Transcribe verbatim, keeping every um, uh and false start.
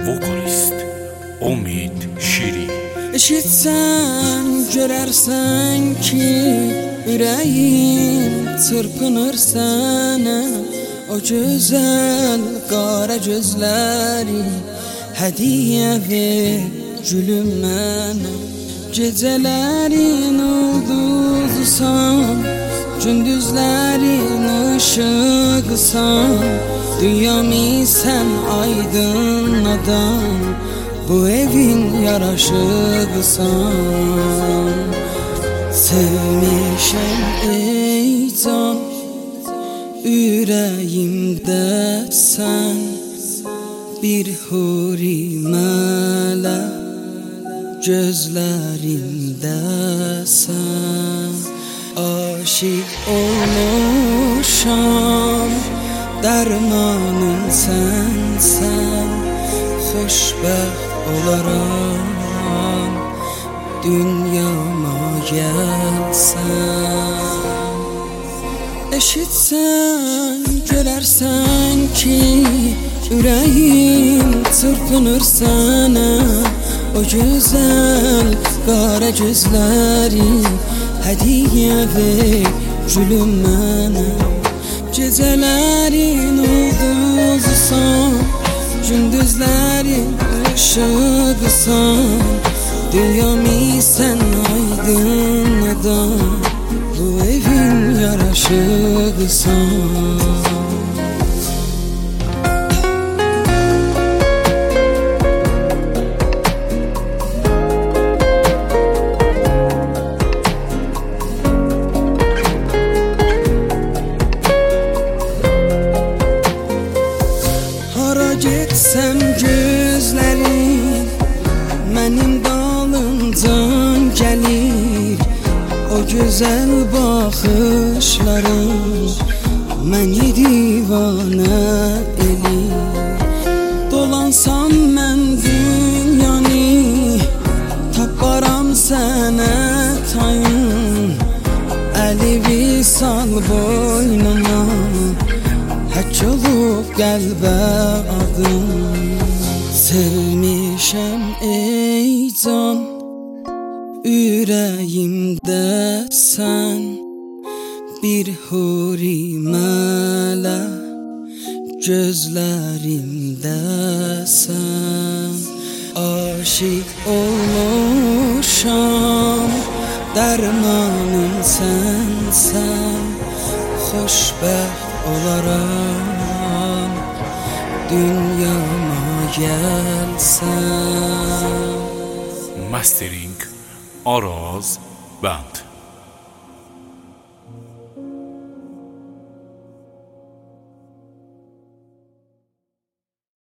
Vokalist Umid Şirin. Eşitsen görersen ki yüreğim çırpınır sana, o güzel qara gözleri hediye ver gülüm mənə. Gecelerin ulduzusan, gündüzlerin ışıqsan, dünyamı sen aydınladan, bu evin yaraşıqsan. Sevmişəm ey can, ürəyimdə sən bir huri mələk, gözlərində sən. Aşık olmuşam, dərmanım sənsən, xoşbəxt olaram dünyama gəlsən. Eşitsən, görərsən ki ürəyim çırpınır sana, o güzel qara gözləri hediye ver gülüm mənə. Gecələrin ulduzusan, gündüzlərin ışıqsan, dünyamı sen aydınladan, bu evin yaraşıqsan. Getsem gözlerin mənim dalımcan gəlir, o güzel baxışların məni divanə elir. Dolansam mən dünyanı, taparam sənə tayın, əli visal boynuna, hək olub qəlbə adım. Sevmişəm ey can, ürəyimdə sən bir huri mələk, gözlərində sən. Aşık olmuşam, dərmanım sənsən, xoşbəxt olaram dünyama gəlsən. Mastering Araz Band.